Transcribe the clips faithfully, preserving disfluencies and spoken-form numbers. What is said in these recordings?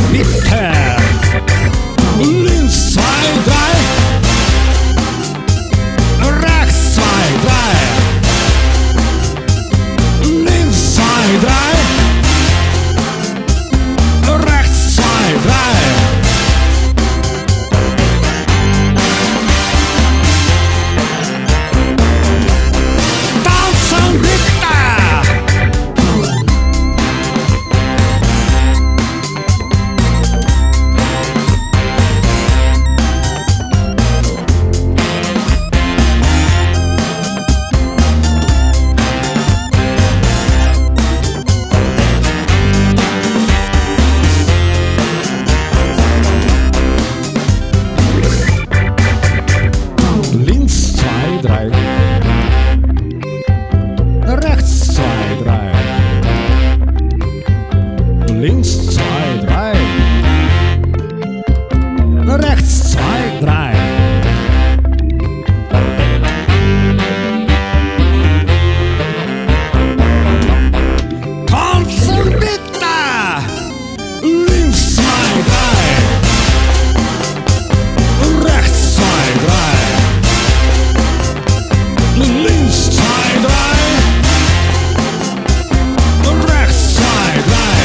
Mitte. Links, zwei, drei. Rechts, zwei, drei. Links, zwei, drei. Rechts, zwei, drei. Tanzen bitte! Links, zwei, drei. Rechts, zwei, drei. Links, zwei, drei. Rechts, zwei, drei. Tanzen bitte! Links, zwei, drei. Rechts, zwei, drei. Links, zwei, drei. Rechts, zwei, drei.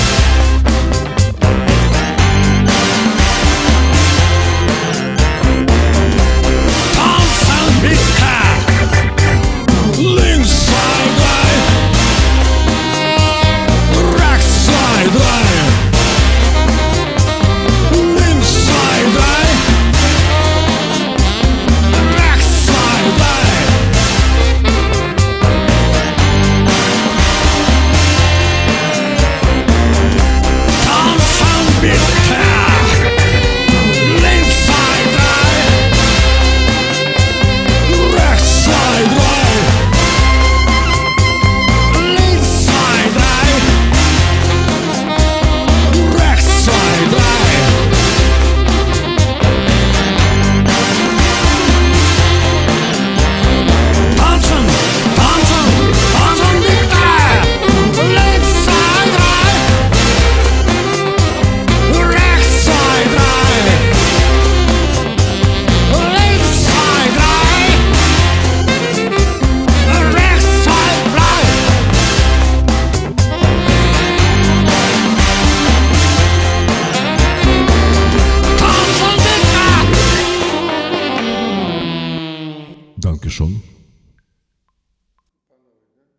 Tanzen bitte! Links, zwei, drei. Rechts, zwei, drei. Links, zwei, drei. Rechts, zwei, drei. Tanzen bitte! Links, zwei, drei. Rechts, zwei, drei. Links, zwei, drei. Rechts, zwei, drei. Tanzen, tanzen, tanzen bitte! Links, zwei, drei. Rechts, zwei, drei. Links, zwei, drei. Rechts, zwei, drei. Tanzen bitte! Dankeschön.